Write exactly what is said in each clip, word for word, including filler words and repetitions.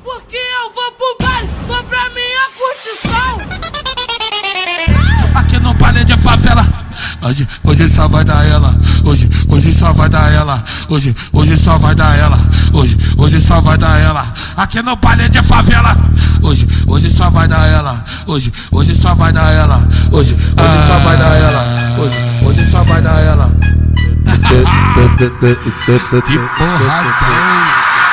porque eu vou pro baile, vou pra minha curtição. Aqui no baile de favela, hoje, hoje só vai dar ela. Hoje, hoje só vai dar ela. Hoje, hoje só vai dar ela. Hoje, hoje só vai dar ela. Aqui no baile de favela, hoje, hoje só vai dar ela. Hoje, hoje só vai dar ela. Hoje, hoje só vai dar ela. Hoje, hoje só vai dar ela. Que porra tem?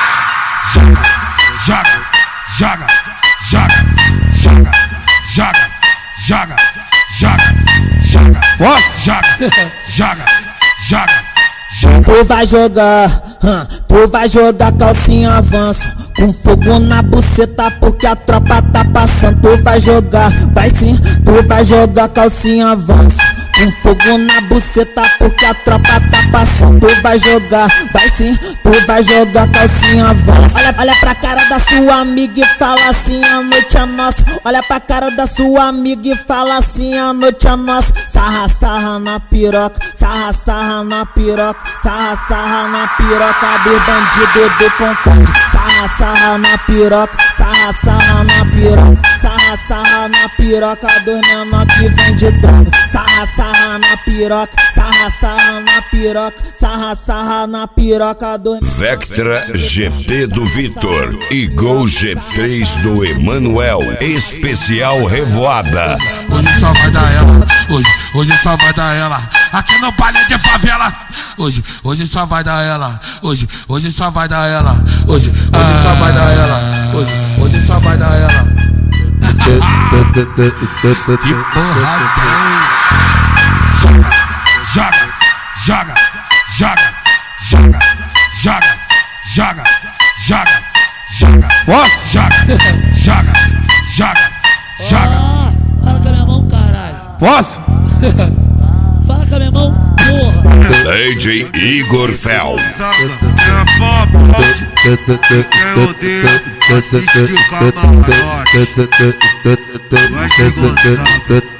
Joga, joga, joga, joga, joga, joga, joga, joga, joga, joga, joga, joga. Tu vai jogar, hum, tu vai jogar calcinha avanço, com fogo na buceta porque a tropa tá passando. Tu vai jogar, vai sim, tu vai jogar calcinha avanço, com fogo na buceta porque a tropa tá passando. Tu vai jogar, vai sim, tu vai jogar calcinha avanço. Olha, olha pra cara da sua amiga e fala assim, a noite é nossa. Olha pra cara da sua amiga e fala assim, a noite é nossa. Sarra, sarra na piroca, sarra, sarra na piroca, sarra, sarra na piroca do bandido do Concorde. Sarra, sarra na piroca, sarra, sarra na piroca, sarra, sarra na piroca dos menor que vende droga. Sarra, sarra na piroca, sarra, sarra na piroca, sarra, sarra na piroca do Vectra G P do Vitor e Gol G três do Emanuel, especial Revoada. Hoje só vai dar ela. Hoje, hoje só vai dar ela. Aqui no baile de favela, hoje, hoje só vai dar ela. Hoje, hoje só vai dar ela. Hoje, hoje só vai dar ela. Hoje, hoje só vai dar ela. Que porra tem? Joga, joga, joga, joga, joga, joga, joga, joga, joga, joga, joga, joga. Fala com a minha mão, caralho. Posso? Fala com a minha mão, porra. D J Igor Fel. Quem é fã, pode. Quem odeia, assiste o camarote. Vai te gozar.